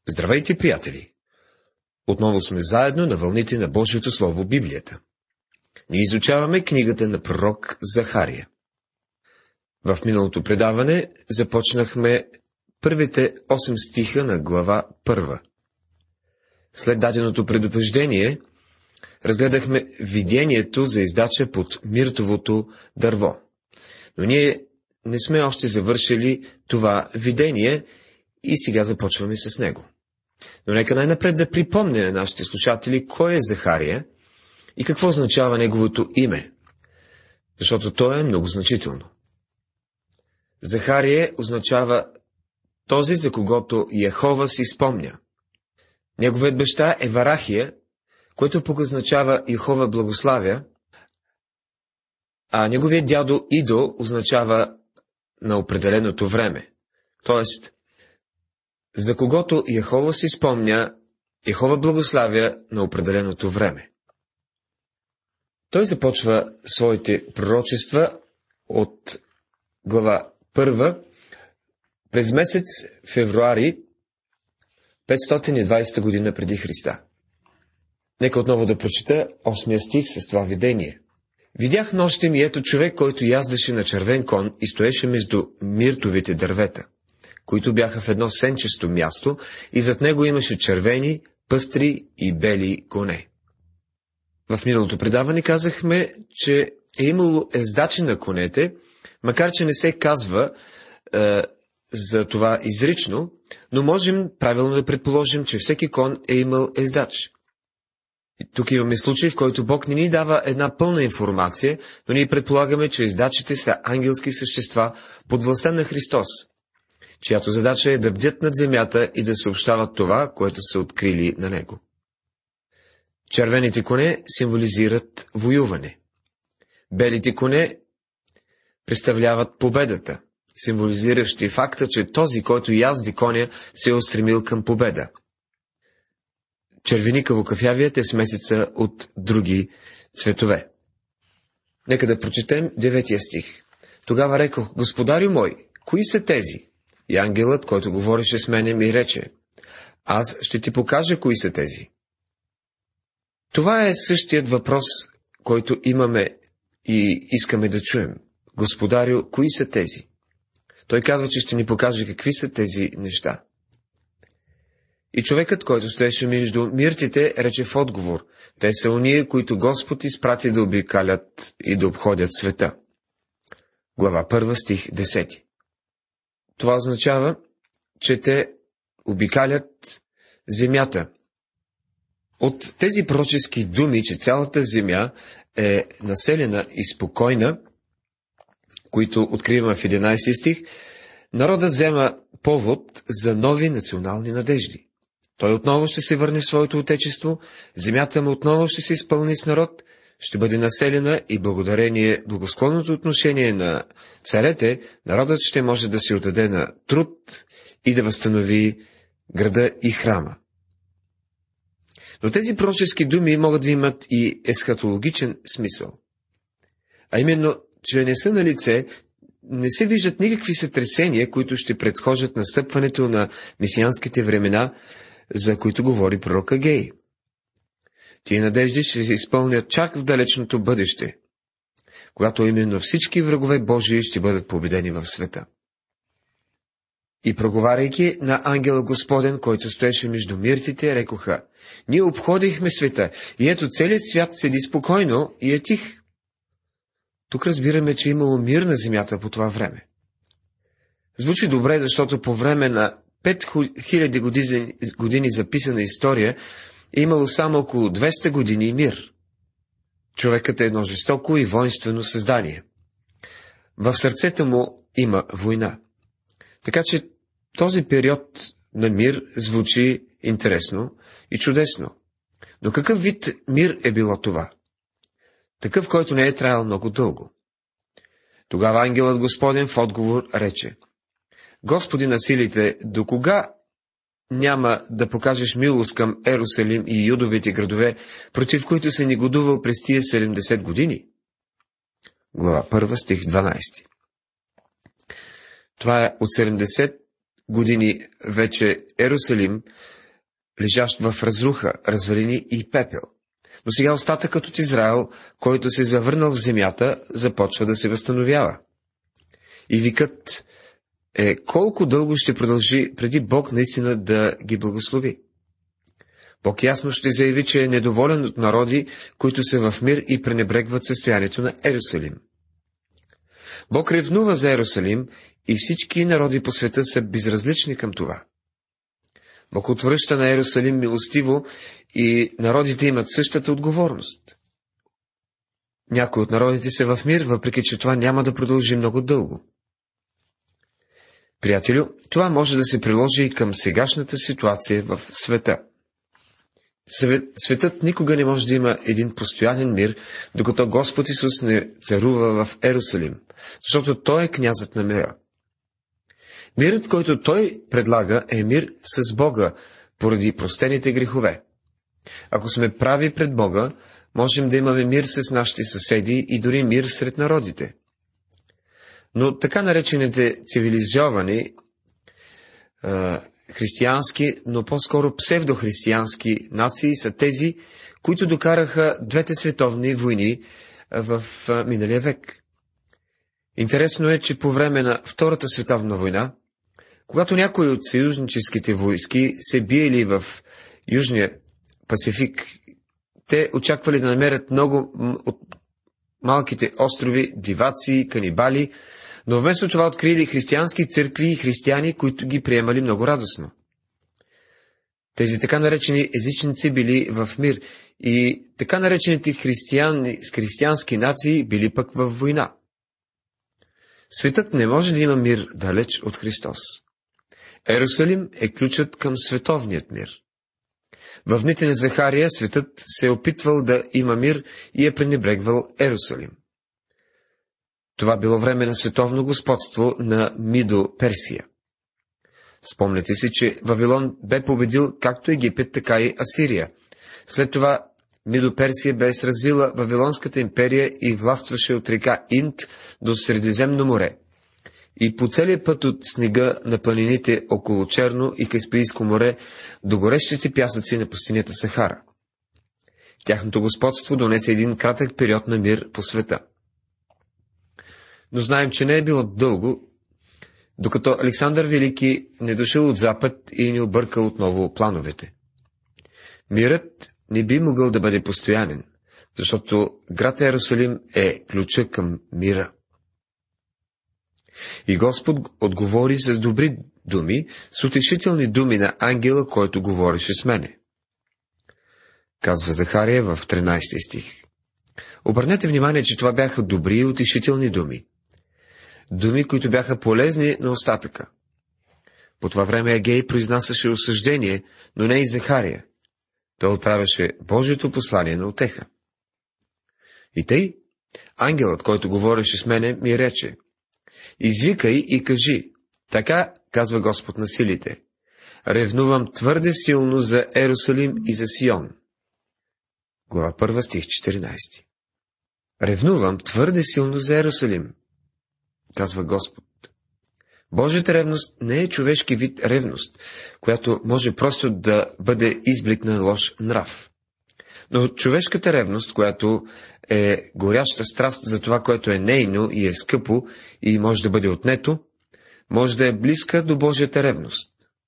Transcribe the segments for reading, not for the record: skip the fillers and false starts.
Здравейте, приятели! Отново сме заедно на вълните на Божието Слово, Библията. Ние изучаваме книгата на пророк Захария. В миналото предаване започнахме първите 8 стиха на глава 1. След даденото предупреждение, разгледахме видението за издача под миртовото дърво. Но ние не сме още завършили това видение и сега започваме с него. Но нека най-напред да припомня на нашите слушатели кой е Захария и какво означава неговото име, защото то е много значително. Захария означава този, за когото Йехова си спомня. Неговият баща е Варахия, което пък означава Йехова благославя, а неговият дядо Идо означава на определеното време. Тоест, за когото Йехова си спомня, Йехова благославя на определеното време. Той започва своите пророчества от глава 1 през месец февруари 520 година преди Христа. Нека отново да прочета 8 стих с това видение. Видях нощем и ето човек, който яздеше на червен кон и стоеше между миртовите дървета, които бяха в едно сенчесто място, и зад него имаше червени, пъстри и бели коне. В миналото предаване казахме, че е имало ездачи на конете, макар че не се казва за това изрично, но можем правилно да предположим, че всеки кон е имал ездач. И тук имаме случай, в който Бог не ни дава една пълна информация, но ние предполагаме, че ездачите са ангелски същества под властта на Христос, чиято задача е да бдят над земята и да съобщават това, което са открили на него. Червените коне символизират воюване. Белите коне представляват победата, символизиращи факта, че този, който язди коня, се е устремил към победа. Червеникаво-кафявият е смесица от други цветове. Нека да прочетем 9 стих. Тогава рекох: Господарю мой, кои са тези? И ангелът, който говореше с мене, ми рече: Аз ще ти покажа кои са тези. Това е същият въпрос, който имаме и искаме да чуем. Господарю, кои са тези? Той казва, че ще ни покаже какви са тези неща. И човекът, който стоеше между миртите, рече в отговор: Те са ония, които Господ изпрати да обикалят и да обходят света. Глава 1, стих 10. Това означава, че те обикалят земята. От тези пророчески думи, че цялата земя е населена и спокойна, които откриваме в 11 стих, народът взема повод за нови национални надежди. Той отново ще се върне в своето отечество, земята му отново ще се изпълни с народ, ще бъде населена и благодарение благосклонното отношение на царете, народът ще може да се отдаде на труд и да възстанови града и храма. Но тези пророчески думи могат да имат и есхатологичен смисъл. А именно, че не са на лице, не се виждат никакви сътресения, които ще предхождат настъпването на месианските времена, за които говори пророк Агей. Тие надежди ще се изпълнят чак в далечното бъдеще, когато именно всички врагове Божии ще бъдат победени в света. И проговаряйки на ангела Господен, който стоеше между миртите, рекоха: Ние обходихме света, и ето целият свят седи спокойно и е тих. Тук разбираме, че е имало мир на земята по това време. Звучи добре, защото по време на 5000 години записана история е имало само около 200 години мир. Човекът е едно жестоко и воинствено създание. В сърцето му има война. Така че този период на мир звучи интересно и чудесно. Но какъв вид мир е било това? Такъв, който не е траял много дълго. Тогава ангелът Господен в отговор рече: Господи на силите, до кога няма да покажеш милост към Ерусалим и юдовите градове, против които се негодувал през тия 70 години? Глава 1, стих 12. Това е от 70 години вече Ерусалим, лежащ в разруха, развалини и пепел. Но сега остатъкът от Израел, който се завърнал в земята, започва да се възстановява. И викът е колко дълго ще продължи преди Бог наистина да ги благослови. Бог ясно ще заяви, че е недоволен от народи, които са в мир и пренебрегват състоянието на Ерусалим. Бог ревнува за Ерусалим и всички народи по света са безразлични към това. Бог отвръща на Ерусалим милостиво и народите имат същата отговорност. Някои от народите са в мир, въпреки че това няма да продължи много дълго. Приятелю, това може да се приложи и към сегашната ситуация в света. Светът никога не може да има един постоянен мир, докато Господ Исус не царува в Ерусалим, защото Той е князът на мира. Мирът, който Той предлага, е мир с Бога, поради простените грехове. Ако сме прави пред Бога, можем да имаме мир с нашите съседи и дори мир сред народите. Но така наречените цивилизовани, християнски, но по-скоро псевдохристиянски нации са тези, които докараха двете световни войни в миналия век. Интересно е, че по време на Втората световна война, когато някои от съюзническите войски се биели в Южния Пасифик, те очаквали да намерят много от малките острови диваци, канибали, но вместо това открили християнски църкви и християни, които ги приемали много радостно. Тези така наречени езичници били в мир и така наречените християнски нации били пък в война. Светът не може да има мир далеч от Христос. Ерусалим е ключът към световният мир. В дните на Захария светът се е опитвал да има мир и е пренебрегвал Ерусалим. Това било време на световно господство на Мидо Персия. Спомняте си, че Вавилон бе победил както Египет, така и Асирия. След това Мидо Персия бе сразила Вавилонската империя и властваше от река Инд до Средиземно море. И по целия път от снега на планините около Черно и Каспийско море до горещите пясъци на пустинята Сахара. Тяхното господство донесе един кратък период на мир по света. Но знаем, че не е било дълго, докато Александър Велики не дошъл от запад и не объркал отново плановете. Мирът не би могъл да бъде постоянен, защото град Ерусалим е ключа към мира. И Господ отговори с добри думи, с утешителни думи на ангела, който говореше с мене. Казва Захария в 13 стих. Обърнете внимание, че това бяха добри и утешителни думи. Думи, които бяха полезни на остатъка. По това време Агей произнасяше осъждение, но не и Захария. Той отправяше Божието послание на утеха. И тъй, ангелът, който говореше с мене, ми рече: извикай и кажи, така казва Господ на силите, ревнувам твърде силно за Ерусалим и за Сион. Глава 1, стих 14. Ревнувам твърде силно за Ерусалим, казва Господ. Божията ревност не е човешки вид ревност, която може просто да бъде изблик на лош нрав. Но човешката ревност, която е горяща страст за това, което е нейно и е скъпо и може да бъде отнето, може да е близка до Божията ревност.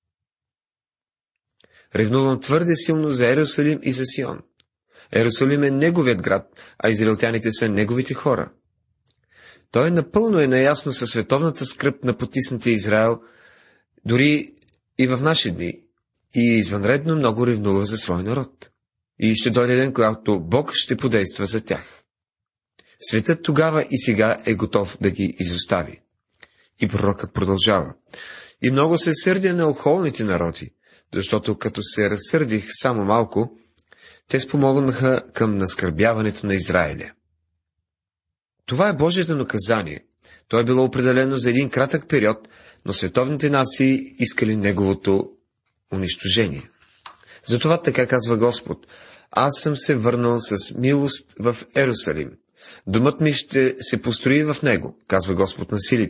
Ревнувам твърде силно за Ерусалим и за Сион. Ерусалим е неговият град, а израелтяните са неговите хора. Той напълно е наясно със световната скръб на потиснатия Израел, дори и в наши дни, и извънредно много ревнува за свой народ. И ще дойде ден, когато Бог ще подейства за тях. Светът тогава и сега е готов да ги изостави. И пророкът продължава. И много се сърдя на охолните народи, защото като се разсърдих само малко, те спомогнаха към наскърбяването на Израиля. Това е Божието наказание. То е било определено за един кратък период, но световните нации искали неговото унищожение. Затова така казва Господ: аз съм се върнал с милост в Ерусалим. Домът ми ще се построи в него, казва Господ на силите,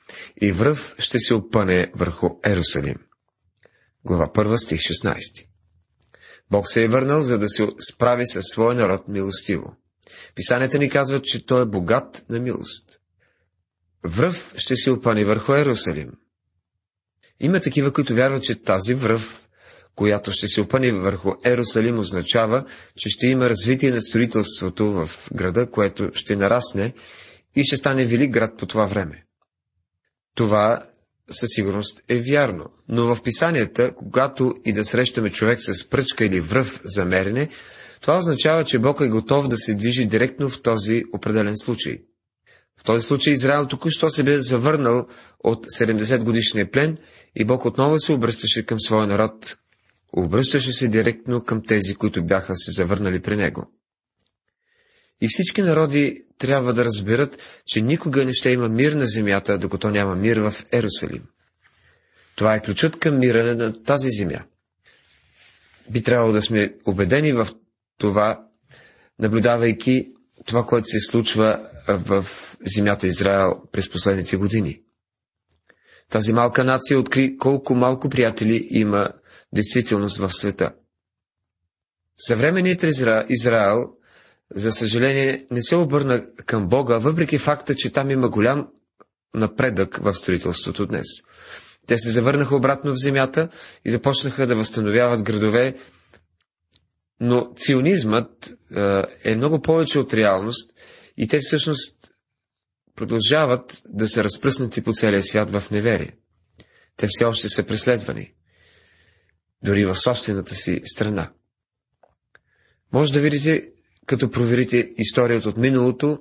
и връв ще се опъне върху Ерусалим. Глава 1, стих 16. Бог се е върнал, за да се справи със своя народ милостиво. Писанията ни казват, че той е богат на милост. Връв ще се опъне върху Ерусалим. Има такива, които вярват, че тази връв, която ще се опъне върху Ерусалим, означава, че ще има развитие на строителството в града, което ще нарасне и ще стане велик град по това време. Това със сигурност е вярно, но в писанията, когато и да срещаме човек с пръчка или връв за мерене, това означава, че Бог е готов да се движи директно в този определен случай. В този случай Израел току-що се бе завърнал от 70 годишния плен и Бог отново се обръщаше към своя народ. Обръщаше се директно към тези, които бяха се завърнали при него. И всички народи трябва да разберат, че никога не ще има мир на земята, докато няма мир в Ерусалим. Това е ключът към мира на тази земя. Би трябвало да сме убедени в това, наблюдавайки това, което се случва в земята Израел през последните години. Тази малка нация откри колко малко приятели има действителност в света. Съвременният Израел, за съжаление, не се обърна към Бога, въпреки факта, че там има голям напредък в строителството днес. Те се завърнаха обратно в земята и започнаха да възстановяват градове, но ционизмът е много повече от реалност и те всъщност продължават да са разпръснати по целия свят в неверие. Те все още са преследвани, дори в собствената си страна. Може да видите, като проверите историята от миналото,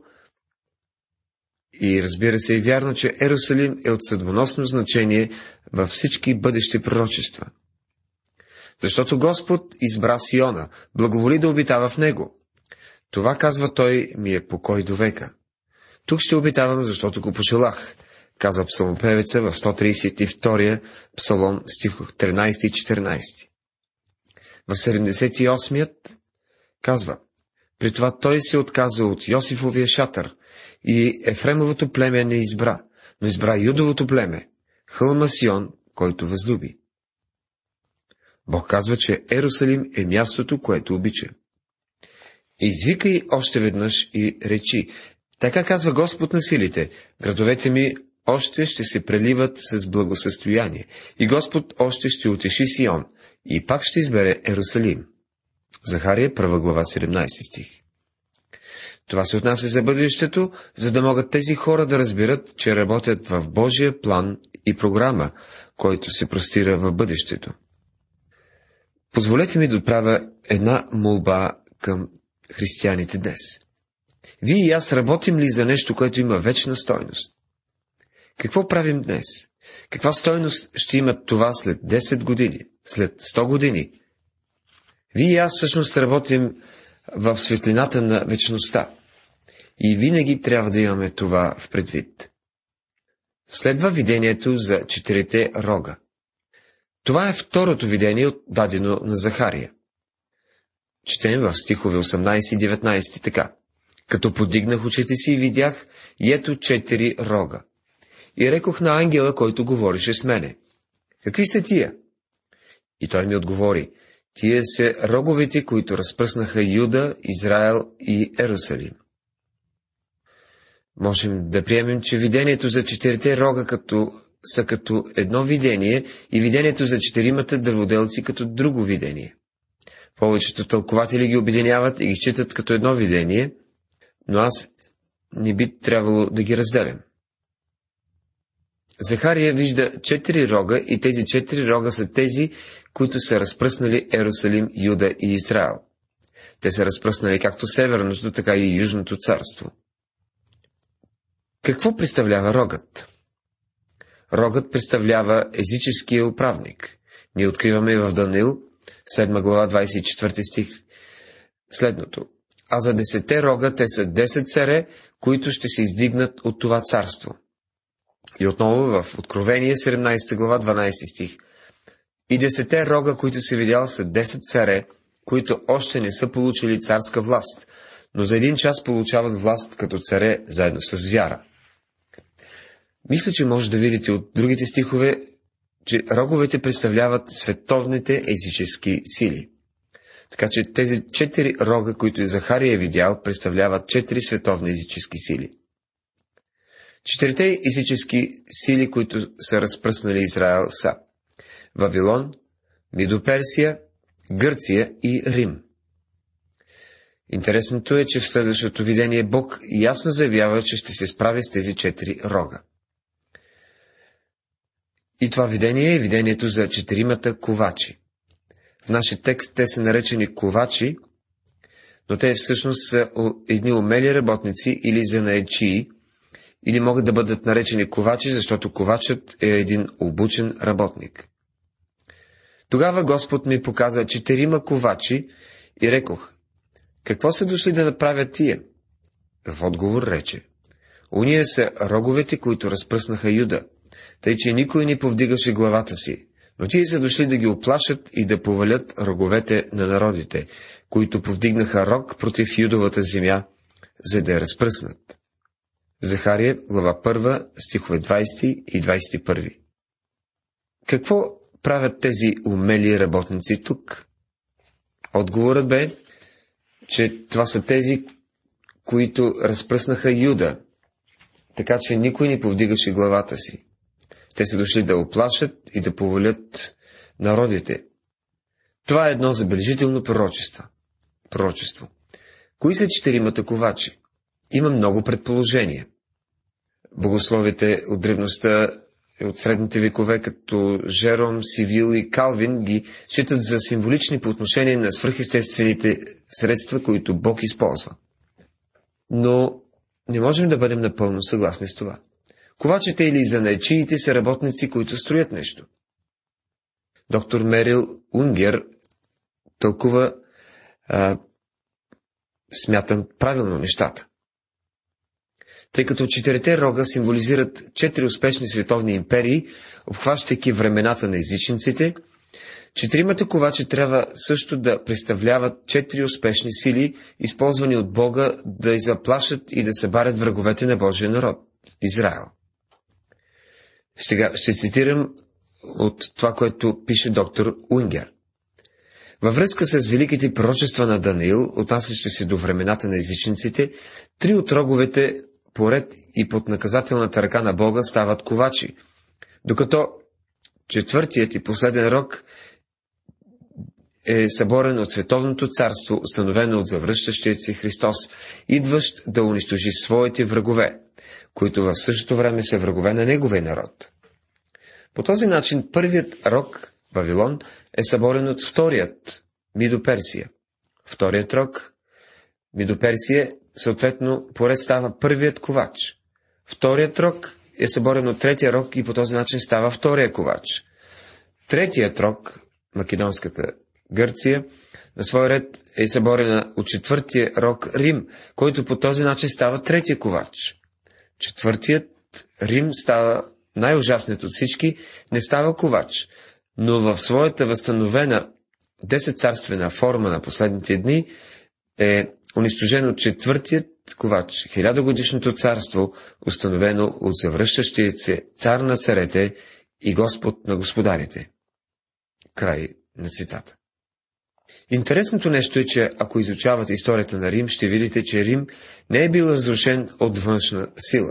и разбира се, е вярно, че Ерусалим е от съдбоносно значение във всички бъдещи пророчества. Защото Господ избра Сиона, благоволи да обитава в него. Това, казва той, ми е покой до века. Тук ще обитавам, защото го пожелах, каза псалмопевеца в 132 псалом, стих 13 и 14. В 78-ят казва: при това той се отказа от Йосифовия шатър и Ефремовото племе не избра, но избра Юдовото племе, хълма Сион, който възлюби. Бог казва, че Ерусалим е мястото, което обича. Извикай още веднъж и речи: така казва Господ на силите, градовете ми още ще се преливат с благосъстояние, и Господ още ще утеши Сион, и пак ще избере Ерусалим. Захария, 1 глава, 17 стих. Това се отнася за бъдещето, за да могат тези хора да разберат, че работят в Божия план и програма, който се простира в бъдещето. Позволете ми да отправя една молба към християните днес. Вие и аз работим ли за нещо, което има вечна стойност? Какво правим днес? Каква стойност ще има това след 10 години, след 100 години? Вие и аз всъщност работим в светлината на вечността. И винаги трябва да имаме това в предвид. Следва видението за 4 рога. Това е второто видение, дадено на Захария. Четем в стихове 18 и 19 така: като подигнах очите си, видях, и ето 4 рога. И рекох на ангела, който говореше с мене: какви са тия? И той ми отговори: тия са роговете, които разпръснаха Юда, Израел и Ерусалим. Можем да приемем, че видението за 4 рога са като едно видение и видението за 4 дърводелци като друго видение. Повечето тълкователи ги обединяват и ги считат като едно видение, но аз не би трябвало да ги разделям. Захария вижда 4 рога и тези 4 рога са тези, които са разпръснали Ерусалим, Юда и Израел. Те са разпръснали както северното, така и южното царство. Какво представлява рогът? Рогът представлява езическия управник. Ние откриваме в Даниил, 7 глава, 24 стих, следното: а за 10 рога те са 10 царе, които ще се издигнат от това царство. И отново в Откровение, 17 глава, 12 стих: и 10 рога, които си видял, са 10 царе, които още не са получили царска власт, но за един час получават власт като царе, заедно с вяра. Мисля, че може да видите от другите стихове, че роговете представляват световните езически сили. Така че тези 4 рога, които Захария е видял, представляват 4 световни езически сили. 4 езически сили, които са разпръснали Израел, са Вавилон, Мидоперсия, Гърция и Рим. Интересното е, че в следващото видение Бог ясно заявява, че ще се справи с тези 4 рога. И това видение е видението за 4 ковачи. В нашия текст те са наречени ковачи, но те всъщност са едни умели работници или занаятчии, или могат да бъдат наречени ковачи, защото ковачът е един обучен работник. Тогава Господ ми показа 4 ковачи и рекох: какво са дошли да направят тия? В отговор рече: уния са роговете, които разпръснаха Юда, тъй че никой не повдигаше главата си, но тия са дошли да ги оплашат и да повалят роговете на народите, които повдигнаха рог против Юдовата земя, за да я разпръснат. Захария, глава 1, стихове 20 и 21. Какво правят тези умели работници тук? Отговорът бе, че това са тези, които разпръснаха Юда, така че никой не повдигаше главата си. Те са дошли да оплашат и да повалят народите. Това е едно забележително пророчество. Кои са 4 ковачи? Има много предположения. Богословите от древността и от средните векове, като Жером, Сивил и Калвин, ги считат за символични по отношение на свръхестествените средства, които Бог използва. Но не можем да бъдем напълно съгласни с това. Ковачите или занаятчиите са работници, които строят нещо. Доктор Мерил Унгер тълкува, смятам, правилно нещата. Тъй като 4 рога символизират 4 успешни световни империи, обхващайки времената на езичниците, 4 ковачи трябва също да представляват 4 успешни сили, използвани от Бога да заплашат и да събарят враговете на Божия народ – Израел. Ще цитирам от това, което пише доктор Унгер. Във връзка с великите пророчества на Даниил, отнасящи се до времената на езичниците, 3 от роговете поред и под наказателната ръка на Бога стават ковачи, докато 4-тият и последен рог е съборен от световното царство, установено от завръщащия се Христос, идващ да унищожи своите врагове, които в същото време са врагове на неговия народ. По този начин първият рог, Вавилон, е съборен от вторият, Мидоперсия. Вторият рог, Мидоперсия, съответно, поред става първият ковач. Вторият рог е съборен от третия рог и по този начин става втория ковач. Третият рог, македонската Гърция, на свой ред е съборена от 4-тия рог Рим, който по този начин става третия ковач. 4-тият Рим става най-ужасният от всички, не става ковач, но в своята възстановена 10-царствена форма на последните дни е унищожено 4-тият ковач, 1000-годишното царство, установено от завръщащия се цар на царете и Господ на господарите. Край на цитата. Интересното нещо е, че ако изучавате историята на Рим, ще видите, че Рим не е бил разрушен от външна сила.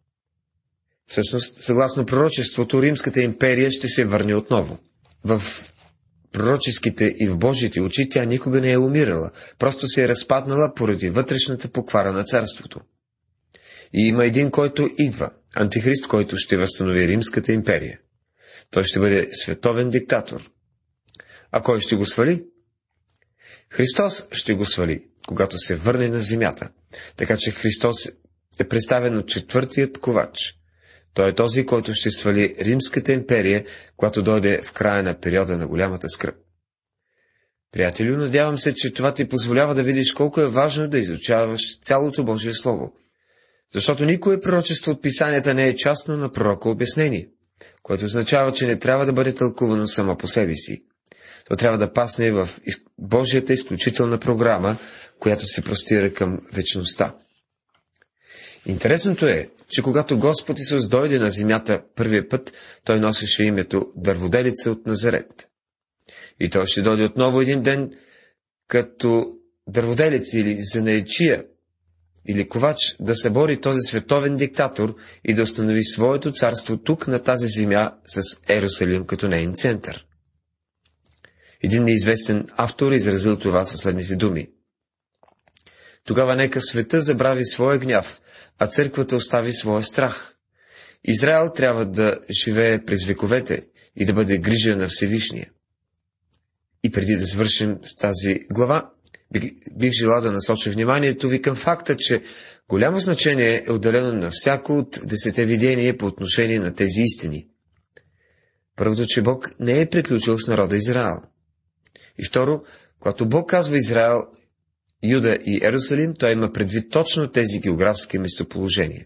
Всъщност, съгласно пророчеството, Римската империя ще се върне отново. В пророческите и в Божиите очи тя никога не е умирала, просто се е разпаднала поради вътрешната поквара на царството. И има един, който идва, антихрист, който ще възстанови Римската империя. Той ще бъде световен диктатор. А кой ще го свали? Христос ще го свали, когато се върне на земята. Така че Христос е представен от 4-тият ковач. Той е този, който ще свали Римската империя, когато дойде в края на периода на голямата скръб. Приятелю, надявам се, че това ти позволява да видиш колко е важно да изучаваш цялото Божие Слово. Защото никое пророчество от писанията не е частно на пророка обяснение, което означава, че не трябва да бъде тълкувано само по себе си. То трябва да пасне в Божията изключителна програма, която се простира към вечността. Интересното е, че когато Господ Исус дойде на земята първия път, той носеше името Дърводелица от Назарет. И той ще дойде отново един ден като дърводелица или занаятчия, или ковач, да събори този световен диктатор и да установи своето царство тук на тази земя с Ерусалим като неин център. Един неизвестен автор изразил това със следните думи. Тогава нека света забрави своя гняв, а църквата остави своя страх. Израел трябва да живее през вековете и да бъде грижа на Всевишния. И преди да свършим с тази глава, бих желал да насоча вниманието ви към факта, че голямо значение е отделено на всяко от 10 видения по отношение на тези истини. Първото, че Бог не е приключил с народа Израел. И второ, когато Бог казва Израел, Юда и Ерусалим, той има предвид точно тези географски местоположения.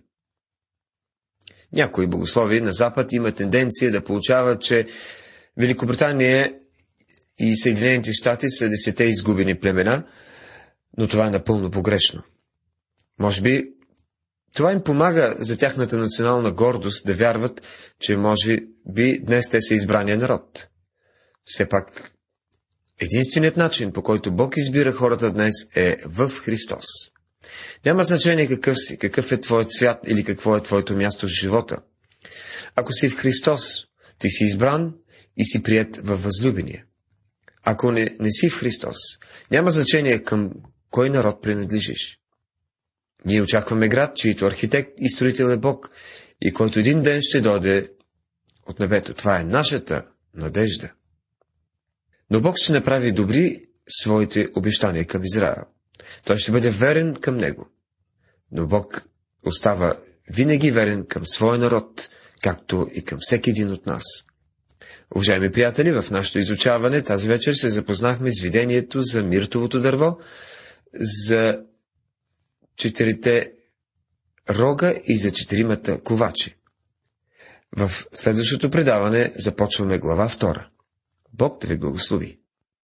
Някои богослови на Запад има тенденция да получават, че Великобритания и Съединените щати са 10 изгубени племена, но това е напълно погрешно. Може би това им помага за тяхната национална гордост да вярват, че може би днес те са избрания народ. Все пак, единственият начин, по който Бог избира хората днес, е в Христос. Няма значение какъв си, какъв е твоят свят или какво е твоето място в живота. Ако си в Христос, ти си избран и си приет във възлюбения. Ако не си в Христос, няма значение към кой народ принадлежиш. Ние очакваме град, чийто архитект и строител е Бог, и който един ден ще дойде от небето. Това е нашата надежда. Но Бог ще направи добри своите обещания към Израел. Той ще бъде верен към него. Но Бог остава винаги верен към своя народ, както и към всеки един от нас. Уважаеми приятели, в нашето изучаване тази вечер се запознахме с видението за миртовото дърво, за 4 рога и за 4 ковачи. В следващото предаване започваме глава 2. Бог да ви благослови.